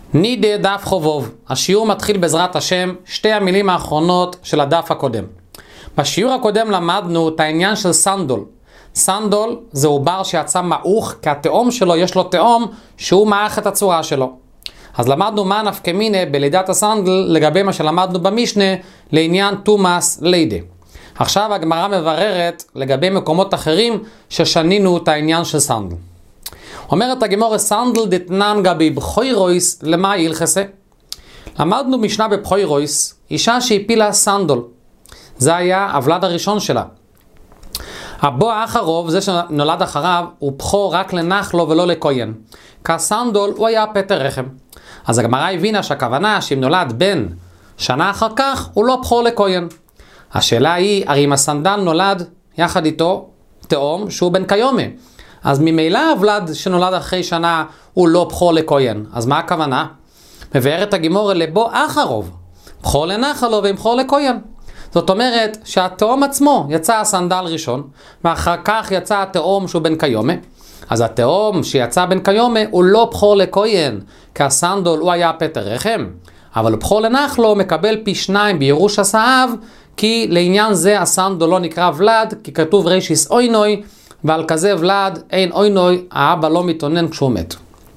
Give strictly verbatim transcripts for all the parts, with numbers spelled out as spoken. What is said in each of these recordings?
נידה דף חובוב. השיעור מתחיל בעזרת השם שתי המילים האחרונות של הדף הקודם. בשיעור הקודם למדנו את העניין של סנדול. סנדול זה עובר שיצא מעוך, כי התאום שלו יש לו תאום שהוא מעך את הצורה שלו. אז למדנו מה נפקא מינה בלידת הסנדל לגבי מה שלמדנו במשנה לעניין תומאס לידה. עכשיו הגמרא מבררת לגבי מקומות אחרים ששנינו את העניין של סנדל. אומרת הגמרא סנדל דתנן גבי בחוירויס למה ילחסה. למדנו משנה בבחוירויס, אישה שהפילה סנדל. זה היה הוולד הראשון שלה. הבוא האחרוב, זה שנולד אחריו, הוא בכור רק לנחלו ולא לכהן. כסנדל הוא היה פטר רחם. אז הגמרא הבינה שהכוונה שאם נולד בן שנה אחר כך, הוא לא בכור לכהן. השאלה היא, הרי אם הסנדל נולד יחד איתו תאום שהוא בן כיומה. אז ממילא הוולד שנולד אחרי שנה הוא לא בכור לכהן. אז מה הכוונה? מבארת הגמרא לבוא אחרוב. בכור לנחלו ובכור לכהן. זאת אומרת שהתאום עצמו יצא הסנדל ראשון, ואחר כך יצא התאום שהוא בן כיומה. אז התאום שיצא בן כיומה הוא לא בכור לכהן, כי הסנדל הוא היה פטר רחם. אבל בכור לנחלו מקבל פי שניים בירוש הסאב, כי לעניין זה הסנדל לא נקרא ולד, כי כתוב רישיס אוינוי, ועל כזה ולד אין אוינוי, האבא לא מתאונן כשהוא מת.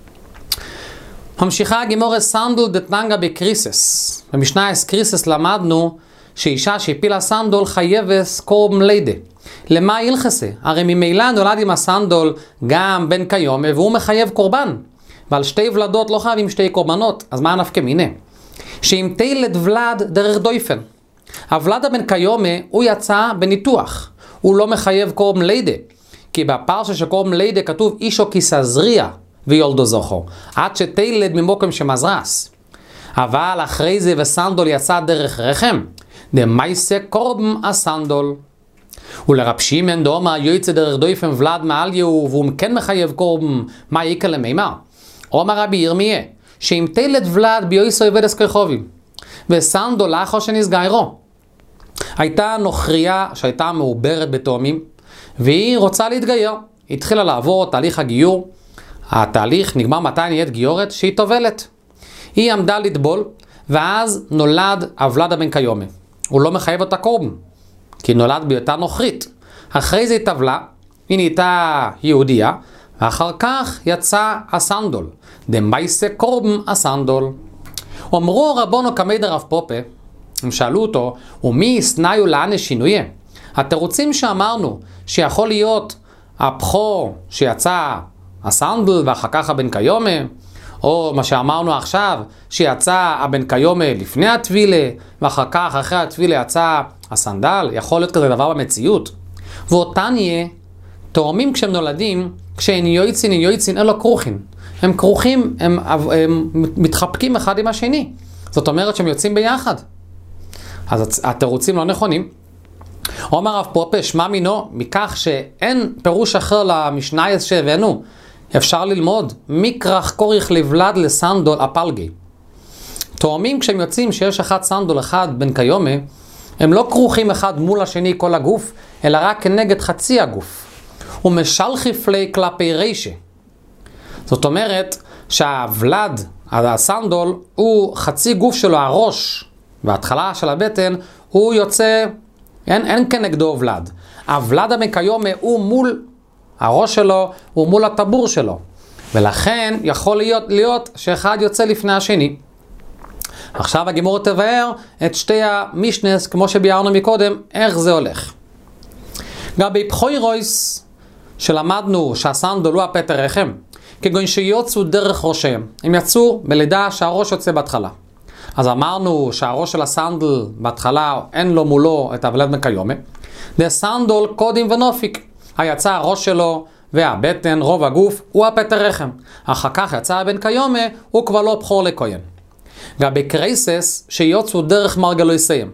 ממשיכה הגמרא סנדל דתננגה בקריסס. במשנה קריסס למדנו שאישה שהפילה סנדל חייבת קורבן לידה. למה ילחסה? הרי ממילא נולד עם הסנדל גם בן כיומה והוא מחייב קורבן. ועל שתי ולדות לא חייבים שתי קורבנות. אז מה נפקא מינה? שאם תילד ולד דרך דויפן. הוולד הבן כיומה הוא יצא בניתוח. הוא לא מחייב קורבן לידה. כי בפרשה של קורבן לידה כתוב אישו כסזריע ויולדו זוכו. עד שתילד ממוקם שמזרס. אבל אחרי זה וסנדל יצא דרך רחם. דמייסה קורבן הסנדל. ולרב שמעון דאמר יוצא דרך דויפן ולד מעל יהו והוא כן מחייב קורבן, מה יקה למימר? אומר רבי ירמיה שאם תילד ולד ביוסו יבדס כרחובים וסנדל לאחר שנסגיירו. הייתה נוכריה שהייתה מעוברת בתאומים והיא רוצה להתגייר. היא התחילה לעבור תהליך הגיור. התהליך נגמר מתי נהיית גיורת? שהיא טובלת. היא עמדה לטבול ואז נולד הוולד הבן כיומה. הוא לא מחייב אותה קורבן, כי נולד בהיותה נוכרית. אחרי זה היא טבלה, היא נהייתה יהודייה, ואחר כך יצא הסנדל. דמייסה קורבן הסנדל. אמרו רבונו כמד הרב פופה, הם שאלו אותו, ומי הסניו לאן שינויה? התירוצים שאמרנו שיכול להיות הבכור שיצא הסנדל ואחר כך הבן כיומה, או מה שאמרנו עכשיו, שיצא הבן כיומה לפני הטבילה, ואחר כך, אחרי הטבילה יצא הסנדל, יכול להיות כזה דבר במציאות. ואותן יהיה, תאומים כשהם נולדים, כשהם יועצין, יועצין, אין לו כרוכין. הם כרוכים, הם, הם מתחבקים אחד עם השני. זאת אומרת שהם יוצאים ביחד. אז התירוצים לא נכונים. אומר הרב פופה, שמע מינו, מכך שאין פירוש אחר למשנה שהבאנו, אפשר ללמוד מקרח קוריך לבלד לסנדל הפלגי. תאומים כשהם יוצאים שיש אחד סנדל אחד בן כיומה, הם לא כרוכים אחד מול השני כל הגוף, אלא רק כנגד חצי הגוף. ומשלחי פלי כלפי רישה. זאת אומרת שהוולד, הסנדל, הוא חצי גוף שלו, הראש וההתחלה של הבטן, הוא יוצא, אין, אין כנגדו ולד. הוולד הבן כיומה הוא מול הראש שלו הוא מול הטבור שלו. ולכן יכול להיות, להיות שאחד יוצא לפני השני. עכשיו הגמרא תבאר את שתי המשנס, כמו שביארנו מקודם, איך זה הולך. גם בבחוירויס שלמדנו שהסנדל הוא הפטר רחם, כגון שיוצאו דרך ראשיהם. הם יצאו בלידה שהראש יוצא בהתחלה. אז אמרנו שהראש של הסנדל בהתחלה אין לו מולו את הוולד בן כיומה. דסנדל קודם ונופיק. היצא הראש שלו והבטן, רוב הגוף, הוא הפטר רחם. אחר כך יצא הבן כיומה, הוא כבר לא בכור לכהן. גם בקריסס שיוצאו דרך מרגלויסיהם.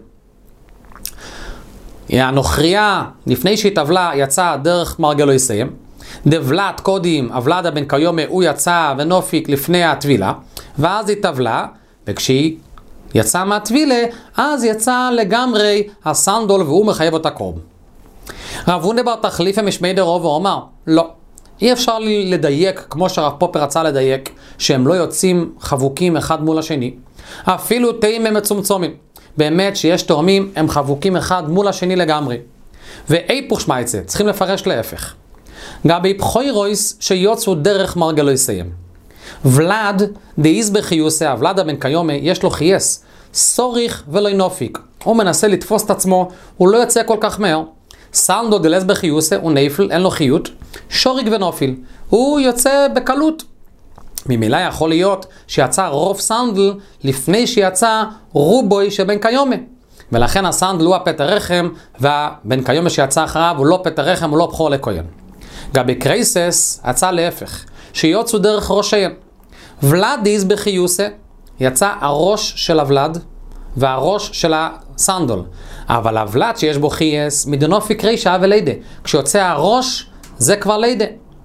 הנוכריה, לפני שהיא טבלה, יצאה דרך מרגלויסיהם. דבלת קודם, הוולד הבן כיומה, הוא יצא ונופיק לפני הטבילה, ואז היא טבלה, וכשהיא יצאה מהטבילה, אז יצא לגמרי הסנדל והוא מחייב אותה קורבן. רב הונדה בר תחליפה משמי דרוב ואומר, לא. אי אפשר לדייק, כמו שהרב פופר רצה לדייק, שהם לא יוצאים חבוקים אחד מול השני. אפילו תאים הם מצומצומים. באמת שיש תאומים, הם חבוקים אחד מול השני לגמרי. ואיפוך שמייצה, צריכים לפרש להפך. גבי פחוירויס שיוצאו דרך מרגלו יסיים. ולד דאיז בחיוסה, ולד הבן קיומה, יש לו חייס, סוריך ולא נופיק. הוא מנסה לתפוס את עצמו, הוא לא יוצא כל כך מהר. סנדו דלס בחיוסה, הוא נפל, אין לו חיות. שוריק ונופיל, הוא יוצא בקלות. ממילא יכול להיות שיצא רוב סנדל לפני שיצא רובוי של בן קיומה. ולכן הסנדל הוא הפטר רחם, והבן קיומה שיצא אחריו הוא לא פטר רחם, הוא לא בכור לכהן. גבי קרייסס יצא להפך, שיוצאו דרך ראשיהם. ולד איז בחיוסה, יצא הראש של הוולד והראש של הסנדל. אבל הוולד שיש בו חייס, מדנופיק רישה ולידה. כשיוצא הראש, זה כבר לידה.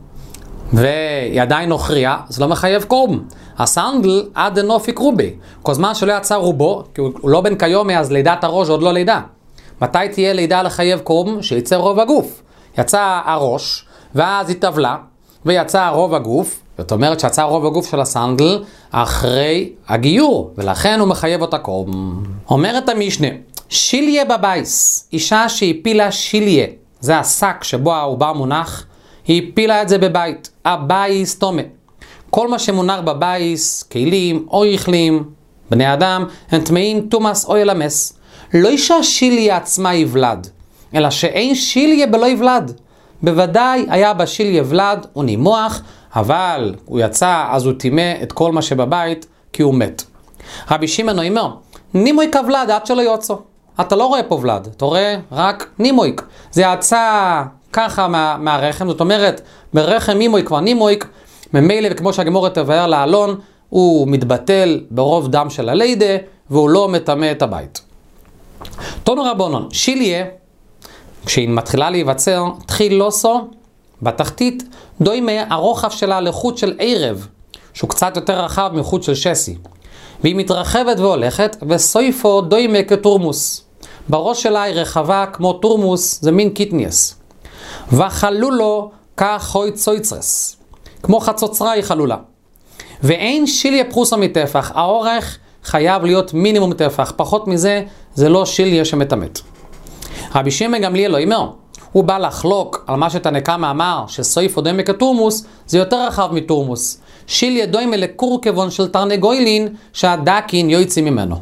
וידיים נוכריה, זה לא מחייב קורבן. הסנדל עד דנופיק רובי. כל זמן שלא יצא רובו, כי הוא לא בן קיומי, אז לידת הראש עוד לא לידה. מתי תהיה לידה לחייב קורבן? שיצא רוב הגוף. יצא הראש, ואז התאבלה, ויצא רוב הגוף. זאת אומרת שיצא רוב הגוף של הסנדל אחרי הגיור, ולכן הוא מחייב אותה קורבן. אומרת המשנה, שיליה בבייס, אישה שהפילה שיליה, זה השק שבו העובר מונח, היא הפילה את זה בבית, הבייס תומה. כל מה שמונח בבייס, כלים, אויכלים, בני אדם, הם טמאים תומאס או ילמס. לא אישה שיליה עצמה יבלד, אלא שאין שיליה בלא יבלד. בוודאי היה בשיליה ולד, הוא נימוח, אבל הוא יצא, אז הוא טימא את כל מה שבבית, כי הוא מת. רבי שמעון אומר, נימויק הוולד עד שלא יוצא. אתה לא רואה פה ולד, אתה רואה רק נימויק. זה יצא ככה מה, מהרחם, זאת אומרת, ברחם נימויק כבר נימויק, ממילא, וכמו שהגמורה תבהר לאלון, הוא מתבטל ברוב דם של הלידה, והוא לא מטמא את הבית. תונו רבונון, שיליה, כשהיא מתחילה להיווצר, תחיל לוסו, בתחתית, דוימה הרוחב שלה לחוט של ערב, שהוא קצת יותר רחב מחוט של שסי. והיא מתרחבת והולכת, וסויפו דוימה כתורמוס. בראש שלה היא רחבה כמו תורמוס, זה מין קיטניאס. וחלולו כחוי צויצרס. כמו חצוצרה היא חלולה. ואין שיליה פרוסו מטפח, האורך חייב להיות מינימום טפח, פחות מזה זה לא שיליה שמתמת. רבי שמעון גמליאל אומר, הוא בא לחלוק על מה שתנא אמר, שסויפו דומה כתורמוס, זה יותר רחב מתורמוס. שיליה דומה לקורקבון של תרנגוילין, שהדקין יוצאים ממנו.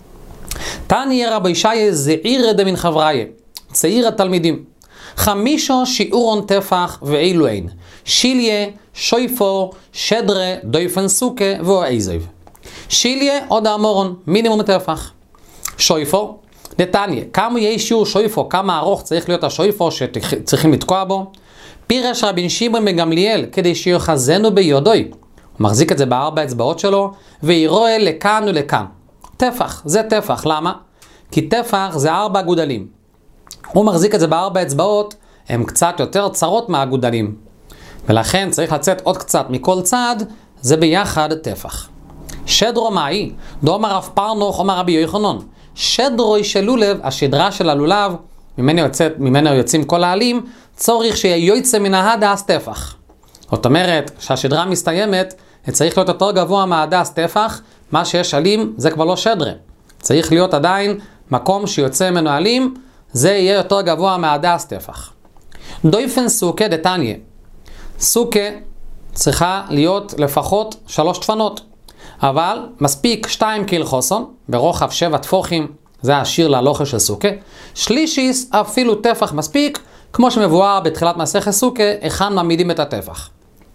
תניא רבי ישעיה זעירא דמן חבריה, צעיר התלמידים. חמישו שיעורון טפח ואילו אין. שיליה, שויפו, שדרה, דויפן סוכה ואיזיב. שיליה עוד האמורון, מינימום טפח. שויפו, נתניה, כמה יש שיעור שויפו, כמה ארוך צריך להיות השויפו שצריכים לתקוע בו? פירש רבי שמעון בן גמליאל, כדי שיוחזנו ביודוי. הוא מחזיק את זה בארבע אצבעות שלו, וירואה לכאן ולכאן. טפח, זה טפח, למה? כי טפח זה ארבע גודלים. הוא מחזיק את זה בארבע אצבעות, הם קצת יותר צרות מהגודלים. ולכן צריך לצאת עוד קצת מכל צד, זה ביחד טפח. שדרו מאי, דאמר רב פרנוך, אומר רבי יוחנן. שדרוי של לולב, השדרה של הלולב, ממנו, יוצאת, ממנו יוצאים כל העלים, צורך שיוצא מן ההדס טפח. זאת אומרת, שהשדרה מסתיימת, צריך להיות יותר גבוה מההדס טפח, מה שיש עלים זה כבר לא שדרה. צריך להיות עדיין מקום שיוצא ממנו עלים, זה יהיה יותר גבוה מההדס טפח. דויפן סוכה דתניה. סוכה צריכה להיות לפחות שלוש תפנות. אבל מספיק שתיים קיל חוסון, ברוחב שבע תפוחים, זה השיר להלוכה של סוכה. שלישיס, אפילו טפח מספיק, כמו שמבואר בתחילת מסכת סוכה, היכן מעמידים את הטפח.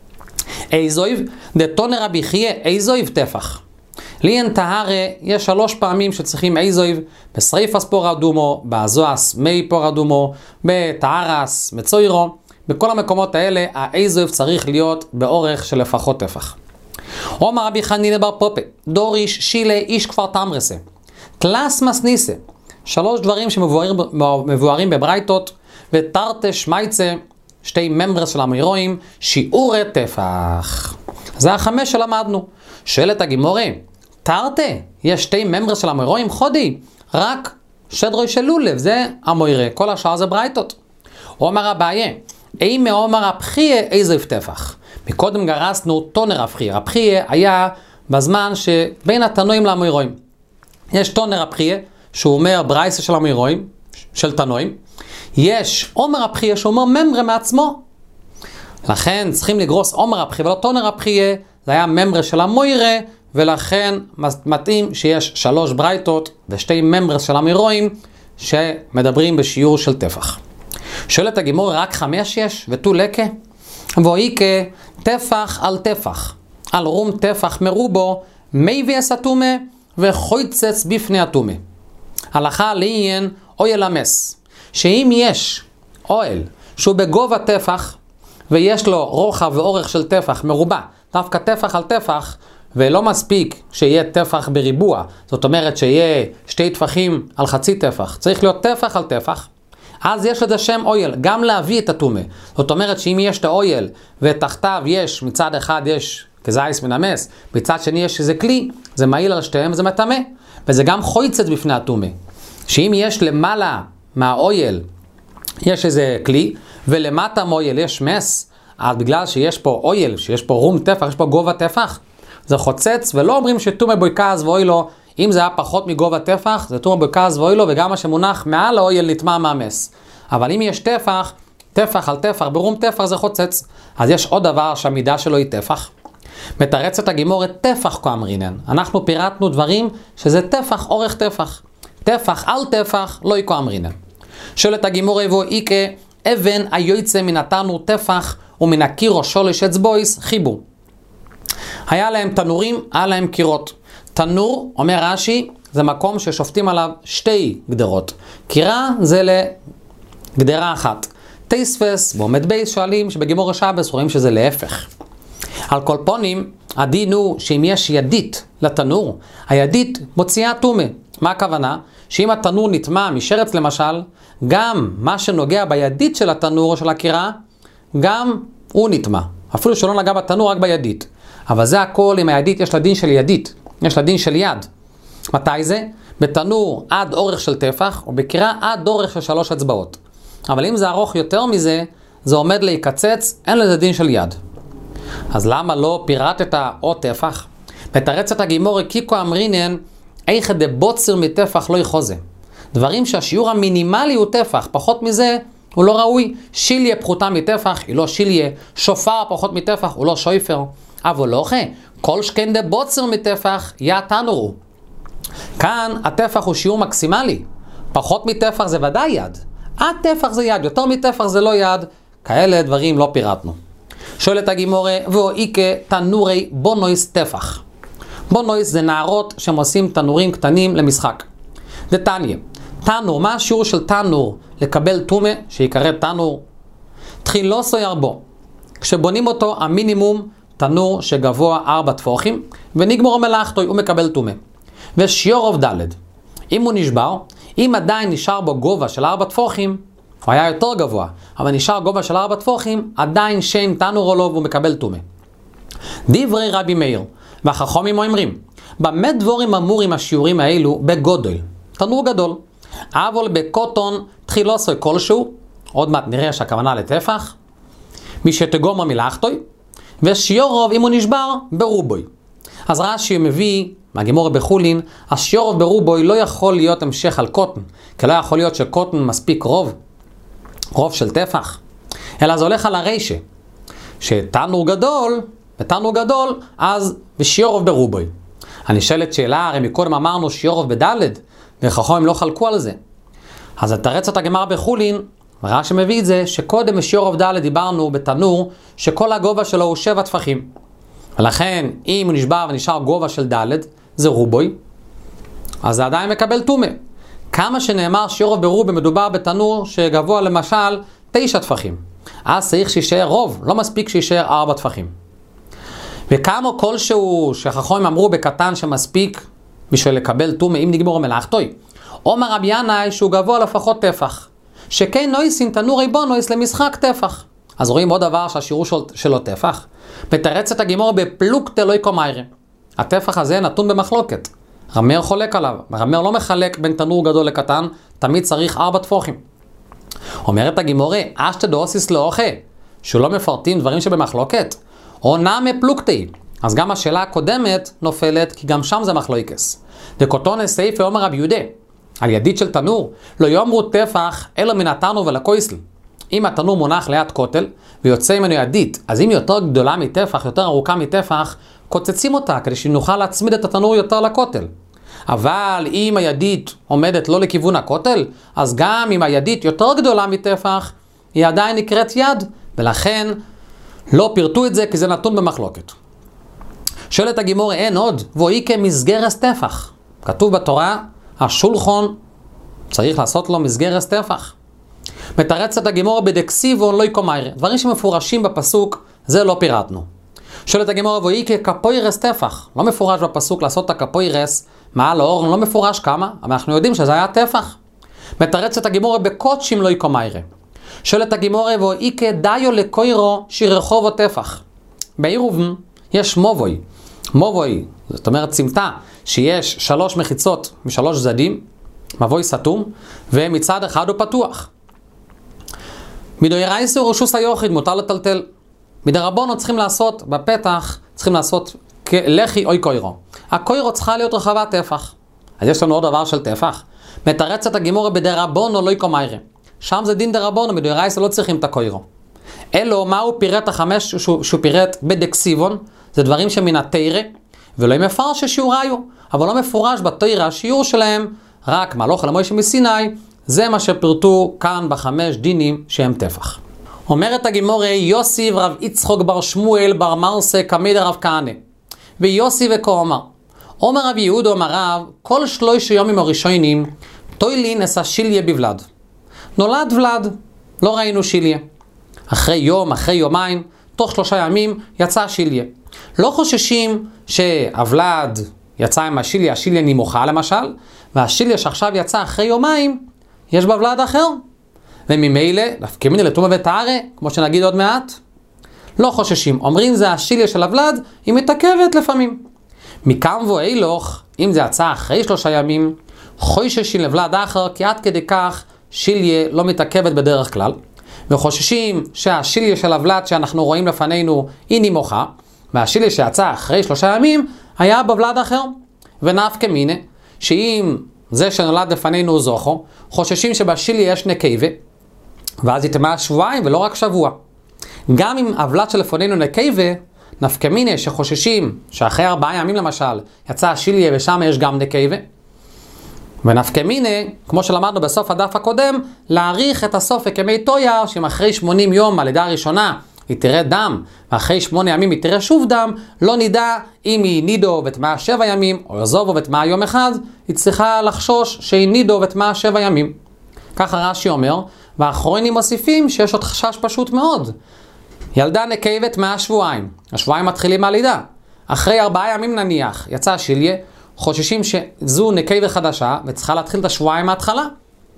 איזויב, דתונר רבי חייא, איזויב טפח. ליאן טהרה, יש שלוש פעמים שצריכים איזויב, בשריפס פור אדומו, באזועס מי פור אדומו, בטהרס, מצוירו, בכל המקומות האלה, האיזויב צריך להיות באורך של לפחות טפח. אומר רבי חנינא בר פופה, דוריש שילה איש כפר תמרסה, תלס מסניסה, שלוש דברים שמבוארים בברייתות, ותרתי שמייצה, שתי ממברס של המוירואים, שיעורי טפח. זה החמש שלמדנו. שואלת הגימורה, תרתי, יש שתי ממברס של המוירואים חודי, רק שדרוי של לולב, זה המוירה, כל השאר זה ברייתות. אומר אביי, אי מעומר הפחיה איזה טפח. מקודם גרסנו טונר הפחיה. הפחיה היה בזמן שבין התנועים לאמוירואים. יש טונר הפחיה, שהוא אומר ברייסה של האמוירואים, של תנועים. יש עומר הפחיה, שהוא אומר ממרה מעצמו. לכן צריכים לגרוס עומר הפחיה, ולא טונר הפחיה, זה היה ממרה של המוירה, ולכן מתאים שיש שלוש ברייתות ושתי ממרס של האמוירואים, שמדברים בשיעור של טפח. שואלת הגימור, רק חמש יש ותו לקה? ואיקה טפח על טפח, על רום טפח מרובו, מי ויס התומה וחויצץ בפני התומה. הלכה לעניין אוהל המס, שאם יש אוהל שהוא בגובה טפח, ויש לו רוחב ואורך של טפח מרובה, דווקא טפח על טפח, ולא מספיק שיהיה טפח בריבוע, זאת אומרת שיהיה שתי טפחים על חצי טפח, צריך להיות טפח על טפח, אז יש לזה שם אויל, גם להביא את התומה. זאת אומרת שאם יש את האויל ותחתיו יש, מצד אחד יש כזייס מנמס, מצד שני יש איזה כלי, זה מעיל על שתיהם וזה מטמא. וזה גם חויצת בפני התומה. שאם יש למעלה מהאויל, יש איזה כלי, ולמטה מהאויל יש מס, אז בגלל שיש פה אויל, שיש פה רום טפח, יש פה גובה טפח, זה חוצץ, ולא אומרים שתומה בויקז ואוילו, אם זה היה פחות מגובה טפח, זה תומה בויקז ואוילו, וגם מה שמונח מעל האויל נטמע מהמס. אבל אם יש טפח, טפח על טפח, ברום טפח זה חוצץ. אז יש עוד דבר שהמידה שלו היא טפח. מתרצת הגימור את טפח כאמרינן. אנחנו פירטנו דברים שזה טפח, אורך טפח. טפח על טפח, לא יקו אמרינן. שואלת הגימור יבוא איקה, אבן היוצא מן התנור טפח, ומן הקירו שולש אצבויס חיבו. היה להם תנורים, היה להם קירות. תנור, אומר רש"י, זה מקום ששופטים עליו שתי גדרות. קירה זה לגדרה אחת. תייספס ועומד בייס שואלים שבגימור השבס רואים שזה להפך. על כל פונים, הדין הוא שאם יש ידית לתנור, הידית מוציאה תומה. מה הכוונה? שאם התנור נטמע משרץ למשל, גם מה שנוגע בידית של התנור או של הקירה, גם הוא נטמע. אפילו שלא נגע בתנור, רק בידית. אבל זה הכל, אם הידית יש לה דין של ידית, יש לה דין של יד. מתי זה? בתנור עד אורך של טפח, או בקירה עד אורך של שלוש אצבעות. אבל אם זה ארוך יותר מזה, זה עומד להיקצץ, אין לזה דין של יד. אז למה לא פירטת או טפח? מתרצת הגימור קיקו אמרינן, איך דבוצר מטפח לא יחוזה. דברים שהשיעור המינימלי הוא טפח, פחות מזה הוא לא ראוי. שיליה פחותה מטפח, היא לא שיליה. שופר פחות מטפח, הוא לא שויפר. אבל לא אחרי, כל שכן דבוצר מטפח, יא תנורו. כאן הטפח הוא שיעור מקסימלי. פחות מטפח זה ודאי יד. עד טפח זה יד, יותר מטפח זה לא יד. כאלה דברים לא פירטנו. שואלת הגימורה, ואיקה תנורי בונויס טפח. בונויס זה נערות שהם עושים תנורים קטנים למשחק. דתניה, תנור, מה השיעור של תנור לקבל תומה, שיקרא תנור? תחילוסו ירבו. כשבונים אותו, המינימום תנור שגבוה ארבע טפוחים, ונגמור מלאכתו, הוא מקבל תומה. ושיורוב דלת. אם הוא נשבר, אם עדיין נשאר בו גובה של ארבע טפוחים, הוא היה יותר גבוה, אבל נשאר גובה של ארבע טפוחים, עדיין שם תנור או לא, והוא מקבל תומה. דברי רבי מאיר, והחכמים אומרים, במה דבורים אמורים השיעורים האלו בגודל? תנור גדול. אבל בקוטון תחילוסו כלשהו, עוד מעט נראה שהכוונה לטפח, מי שתגומה מלאכתוי, ושיורוב אם הוא נשבר ברובוי. אז רש"י מביא מהגימורה בחולין, השיורוב ברובוי לא יכול להיות המשך על קוטן, כי לא יכול להיות שקוטן מספיק רוב, רוב של טפח, אלא זה הולך על הרשע, שתנור גדול, בתנור גדול, אז ושיורוב ברובוי. אני שואלת שאלה, הרי מקודם אמרנו שיורוב בדלת, וחכמים לא חלקו על זה. אז התרצת הגמרא בחולין, רש"י מביא את זה, שקודם בשיורוב דלת דיברנו בתנור, שכל הגובה שלו הוא שבע טפחים. ולכן, אם הוא נשבר ונשאר גובה של דלת, זה רובוי, אז זה עדיין מקבל תומה. כמה שנאמר שיורוב ברובוי מדובר בתנור שגבוה למשל תשע טפחים. אז צריך שישאר רוב, לא מספיק שישאר ארבע טפחים. וכמה כלשהו שחכמים אמרו בקטן שמספיק בשביל לקבל תומה, אם נגמור מלאכתוי. אומר רבי ינאי שהוא גבוה לפחות טפח. שכן נויסין תנורי בונויס למשחק טפח. אז רואים עוד דבר שהשיעור של, שלו טפח. מתרצת הגימור בפלוגתא לא יקומיירה. הטפח הזה נתון במחלוקת. רמר חולק עליו. רמר לא מחלק בין תנור גדול לקטן, תמיד צריך ארבע טפוחים. אומרת הגימורה, אשתא דאוסיס לאוכה, שלא מפרטים דברים שבמחלוקת, או נמי פלוגתא. אז גם השאלה הקודמת נופלת, כי גם שם זה מחלוקס. דקוטונה סייפה אומר רבי יהודה, על ידית של תנור, לא יאמרו טפח, אלא מן התנור ולקויסל. אם התנור מונח ליד כותל, ויוצא ממנו ידית, אז אם היא יותר גדולה מטפח, יותר ארוכה מטפח, קוצצים אותה, כדי שנוכל להצמיד את התנור יותר לכותל. אבל אם הידית עומדת לא לכיוון הכותל, אז גם אם הידית יותר גדולה מטפח, היא עדיין נקראת יד, ולכן לא פירטו את זה, כי זה נתון במחלוקת. שואלת הגימורה, אין עוד, ואי כמסגרס טפח. כתוב בתורה, השולחון צריך לעשות לו מסגרס טפח. מתרצת הגימורה בדקסיבון לא יקומיירה. דברים שמפורשים בפסוק, זה לא פירטנו. שואלת הגימורה, ואי כקפוירס טפח. לא מפורש בפסוק לעשות את הקפוירס מעל האורן, לא מפורש כמה, אבל אנחנו יודעים שזה היה טפח. מתרצת הגימורה בקודשים לא יקומיירה. שואלת הגימורה, ואי כדיו לקוירו שרחובו טפח. בעירובן יש מובוי. מובוי, זאת אומרת צמתה, שיש שלוש מחיצות משלוש צדדים, מבוי סתום, ומצד אחד הוא פתוח. מדאורייתא רשוס היחיד מותר לטלטל. מדרבנן צריכים לעשות בפתח, צריכים לעשות לחי אוי קוירו. הקוירו צריכה להיות רחבה טפח. אז יש לנו עוד דבר של טפח. מתרצת הגימורה בדרבנן לא יקומיירה. שם זה דין דרבנן, מדאורייתא לא צריכים את הקוירו. אלו, מה הוא פירט החמש שהוא, שהוא פירט בדקסיבון? זה דברים שמן התורה, ולא מפרש ששיעוריו, אבל לא מפורש בתורה השיעור שלהם, רק מהלוך אל מוישה מסיני, זה מה שפרטו כאן בחמש דינים שהם טפח. אומרת הגימורה, יוסי ורב יצחוק בר שמואל בר מרסה כמיד רב כהנא. ויוסי וכה אומר, אומר רב יהודה אומר רב, כל שלוש יומים הראשונים, תוילין אסא שיליה בבלד. נולד ולד, לא ראינו שיליה. אחרי יום, אחרי יומיים, תוך שלושה ימים יצא שיליה. לא חוששים שהוולד יצא עם השיליה, השיליה נמוכה למשל, והשיליה שעכשיו יצא אחרי יומיים, יש בה ולד אחר. וממילא, נפקמיני לטומאה וטהרה, כמו שנגיד עוד מעט, לא חוששים. אומרים זה השיליה של הוולד, היא מתעכבת לפעמים. מכאן ואילך, אם זה יצא אחרי שלושה ימים, חוששים לוולד אחר, כי עד כדי כך שיליה לא מתעכבת בדרך כלל. וחוששים שהשיליה של הוולד שאנחנו רואים לפנינו היא נמוכה, והשיליה שיצא אחרי שלושה ימים היה בוולד אחר. ונפקא מינה, שאם זה שנולד לפנינו זוכו, חוששים שבשיליה יש נקבה, ואז יתמה שבועיים ולא רק שבוע. גם אם הוולד שלפנינו נקבה, נפקא מינה שחוששים שאחרי ארבעה ימים למשל יצא השיליה ושם יש גם נקבה. ונפקא מינה, כמו שלמדנו בסוף הדף הקודם, להאריך את הסופק ימי טויה, שאם אחרי שמונים יום הלידה הראשונה היא תראה דם, ואחרי שמונה ימים היא תראה שוב דם, לא נדע אם היא נידו וטמאה שבע ימים, או יזובו וטמאה יום אחד, היא צריכה לחשוש שהיא נידו וטמאה שבע ימים. ככה רש"י אומר, והאחרונים מוסיפים שיש עוד חשש פשוט מאוד. ילדה נקבה טמאה שבועיים, השבועיים מתחילים מהלידה. אחרי ארבעה ימים נניח, יצא שיליה, חוששים שזו נקבה חדשה, וצריכה להתחיל את השבועיים מההתחלה.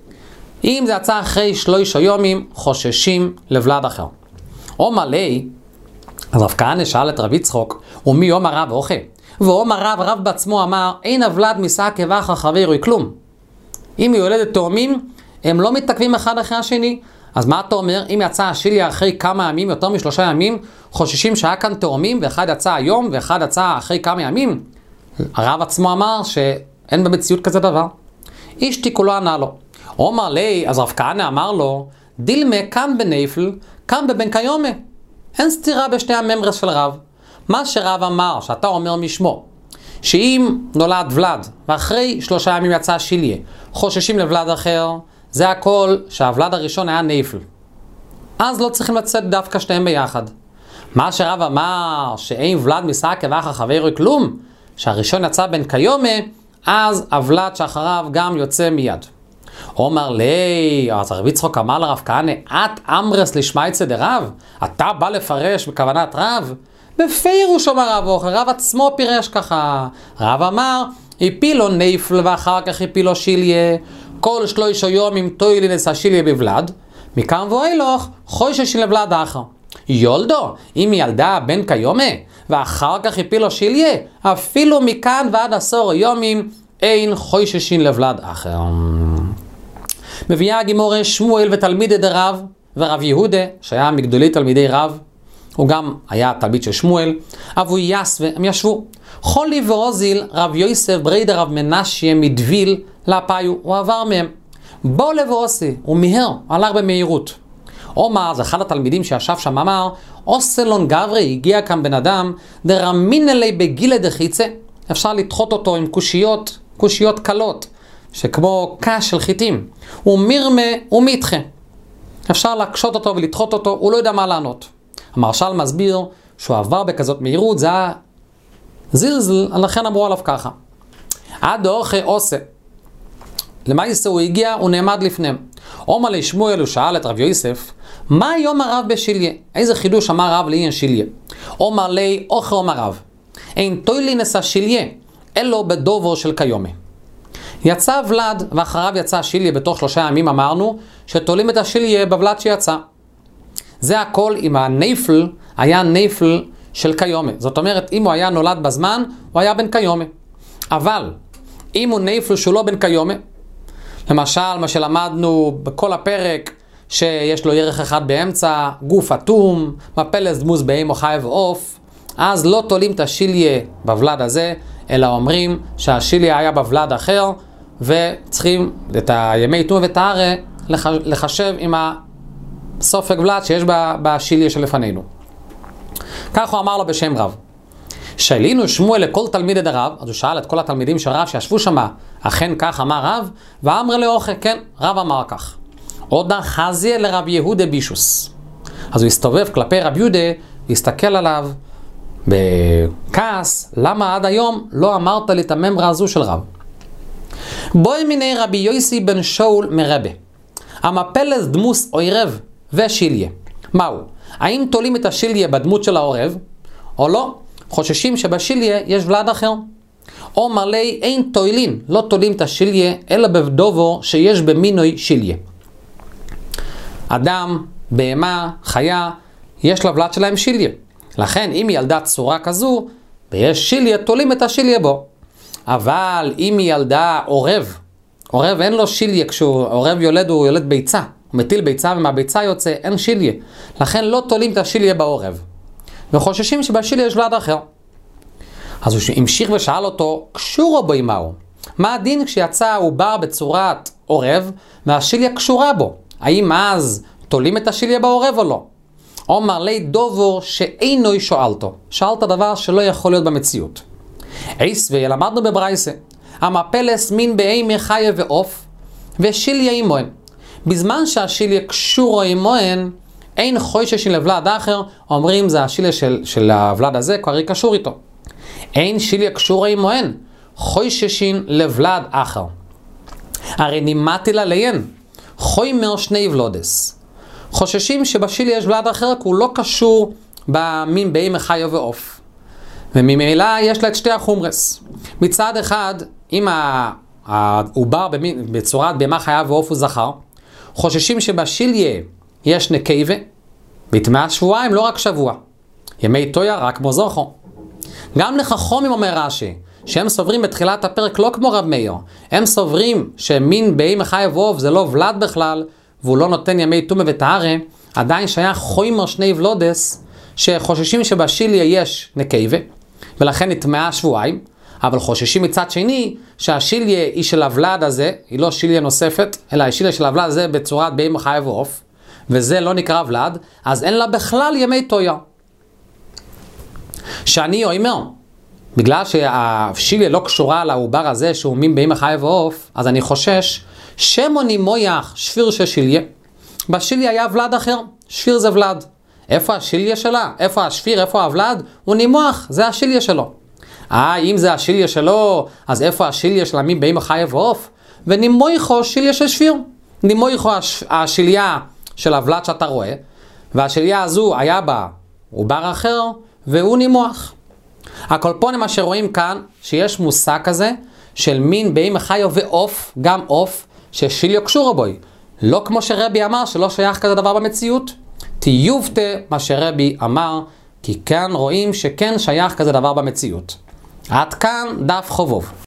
אם זה יצא אחרי שלושה יומים, חוששים לוולד אחר. אומר לי, אז רב כהנא שאל את רב יצחוק, ומי אומר רב אוכה? ואומר רב, רב בעצמו אמר, אין הוולד מסעקב אחר חברו כלום. אם היא יולדת תאומים, הם לא מתעכבים אחד אחרי השני. אז מה אתה אומר? אם יצא השיליה אחרי כמה ימים, יותר משלושה ימים, חוששים שהיה כאן תאומים, ואחד יצא היום, ואחד יצא אחרי כמה ימים. הרב עצמו אמר שאין במציאות כזה דבר. איש תיקו לא ענה לו. אומר לי, אז רב כהנא אמר לו, דילמה כאן בנפל, כאן בבן קיומה. אין סתירה בשתי הממרס של רב. מה שרב אמר, שאתה אומר משמו, שאם נולד ולד, ואחרי שלושה ימים יצא שיליה, חוששים לוולד אחר, זה הכל שהוולד הראשון היה נפל. אז לא צריכים לצאת דווקא שתיהם ביחד. מה שרב אמר, שאין ולד מסעקב אחר חברו כלום, שהראשון יצא בן קיומה, אז הוולד שאחריו גם יוצא מיד. אומר לי, אז רב יצחוק אמר לרב כהנא, את אמרס לשמייצא דרב? אתה בא לפרש בכוונת רב? בפירוש אומר רב אוכל, רב עצמו פירש ככה. רב אמר, הפילו נפל ואחר כך הפילו שיליה, כל שלושה יומים תוילין אסא שיליה בוולד, מכאן ואילך חוששים לוולד אחר. יולדו, אם ילדה בן קיומה, ואחר כך הפילו שיליה, אפילו מכאן ועד עשור יומים אין חוששים לוולד אחר. מביאה הגימורה שמואל ותלמידי דרב, ורב יהודה, שהיה מגדולי תלמידי רב, הוא גם היה תלמיד של שמואל, אבו יס והם ישבו. חולי ואוזיל רב יוסף ברי דרב מנשיה מדביל לאפיו, הוא עבר מהם. בוא לבואוסי, הוא מיהר, הלך במהירות. עומר, זה אחד התלמידים שישב שם, אמר, אוסלון גברי, הגיע כאן בן אדם, דרמין אלי בגילה דחיצה, אפשר לדחות אותו עם קושיות, קושיות קלות, שכמו קש של חיטים. הוא מירמה ומיתחה. אפשר להקשות אותו ולדחות אותו, הוא לא יודע מה לענות. המרשל מסביר שהוא עבר בכזאת מהירות, זה היה זלזל, לכן אמרו עליו ככה. עד אורכי עושה. למעשה הוא הגיע, הוא נעמד לפניהם. אומר לי שמואל, הוא שאל את רב יוסף, מה יום הרב בשיליה? איזה חידוש אמר רב לעניין שיליה? אומר לי, אוכל אומר רב, אין תוילי נסע שיליה, אלו בדובר של כיומי. יצא ולד, ואחריו יצא שיליה בתוך שלושה ימים, אמרנו, שתולים את השיליה בוולד שיצא. זה הכל עם הנפל, היה נפל של כיומי. זאת אומרת, אם הוא היה נולד בזמן, הוא היה בן כיומי. אבל, אם הוא נפל שהוא לא בן כיומי, למשל, מה שלמדנו בכל הפרק, שיש לו ירך אחד באמצע, גוף אטום, מפלס דמוס בהמה חי ועוף, אז לא תולים את השיליה בוולד הזה, אלא אומרים שהשיליה היה בוולד אחר, וצריכים את הימי טומאה וטהרה לחשב עם הסופק ולד שיש בשיליה שלפנינו. כך הוא אמר לו בשם רב. שאלינו שמואל לכל תלמידי דרב, אז הוא שאל את כל התלמידים של רב שישבו שמה, אכן כך אמר רב, ואמר לאוכל, כן, רב אמר כך. עוד חזיה לרב יהודה בישוס. אז הוא הסתובב כלפי רב יהודה, והסתכל עליו בכעס, למה עד היום לא אמרת לי את הממרה הזו של רב? בואי מיני רבי יוסי בן שאול מרבה. המפלס דמוס אוירב ושיליה. מהו? האם תולים את השיליה בדמות של העורב, או לא? חוששים שבשיליה יש ולד אחר. אומר לי, אין תוילין, לא תולים את השיליה, אלא בדובר שיש במינוי שיליה. אדם, בהמה, חיה, יש לוולד שלהם שיליה. לכן, אם היא ילדה צורה כזו, ויש שיליה, תולים את השיליה בו. אבל אם היא ילדה עורב, עורב אין לו שיליה, כשהוא עורב יולד הוא יולד ביצה. הוא מטיל ביצה ומהביצה יוצא, אין שיליה. לכן לא תולים את השיליה בעורב. וחוששים שבשיליה יש ולד אחר. אז הוא המשיך ושאל אותו, קשורו בו מהו? מה הדין כשיצא העובר בצורת עורב, והשיליה קשורה בו? האם אז תולים את השיליה בעורב או לא? אומר לי דובר שאינו שואלתו. שאלת דבר שלא יכול להיות במציאות. עשווה, למדנו בברייסה. המפלס מין בהמה חיה ועוף, ושיליה עמוהן. בזמן שהשיליה קשורו עמוהן, אין חושש לבלד אחר, אומרים זה השיליה של, של הוולד הזה, כבר קשור איתו. אין שיליה קשורה עמוהן, חוששין לבלד אחר. הרי נימדתי לה ליין, חוימר שני ולודס. חוששים שבשיליה יש ולד אחר, כי הוא לא קשור במין בהמה חיה ועוף. וממילא יש לה את שתי החומרס. מצד אחד, אם העובר בצורת בהמה חיה ועוף הוא זכר, חוששים שבשיליה יש נקבה, והתמאה שבועיים, לא רק שבוע. ימי טויה רק כמו זוכו. גם לחכמים אומר רש"י, שהם סוברים בתחילת הפרק לא כמו רב מאיר, הם סוברים שמין בהמה חיה ועוף זה לא ולד בכלל, והוא לא נותן ימי טומאה וטהרה, עדיין שייך חוימר שני ולודס, שחוששים שבשיליה יש נקבה, ולכן התמאה שבועיים, אבל חוששים מצד שני שהשיליה היא של הוולד הזה, היא לא שיליה נוספת, אלא השיליה של הוולד הזה בצורת בהמה חיה ועוף, וזה לא נקרא ולד, אז אין לה בכלל ימי טויה. שאני אומר, בגלל שהשיליה לא קשורה לעובר הזה שהוא מין בהמה חיה ועוף, אז אני חושש שמוני מויח שפיר של שיליה, בשיליה היה ולד אחר, שפיר זה ולד. איפה השיליה שלה? איפה השפיר? איפה הוולד? הוא נימוח, זה השיליה שלו. אה, אם זה השיליה שלו, אז איפה השיליה של המין בהמה חיה ועוף? ונימויחו שיליה של שפיר. נימויחו הש... השיליה של הוולד שאתה רואה, והשיליה הזו היה בה עובר אחר, והוא נימוח. הקולפונים מה שרואים כאן, שיש מושג כזה, של מין בהמה חיה ועוף, גם עוף, ששיליה קשורה בוי. לא כמו שרבי אמר, שלא שייך כזה דבר במציאות. תיובטה מה שרבי אמר, כי כאן רואים שכן שייך כזה דבר במציאות. עד כאן דף חובוב.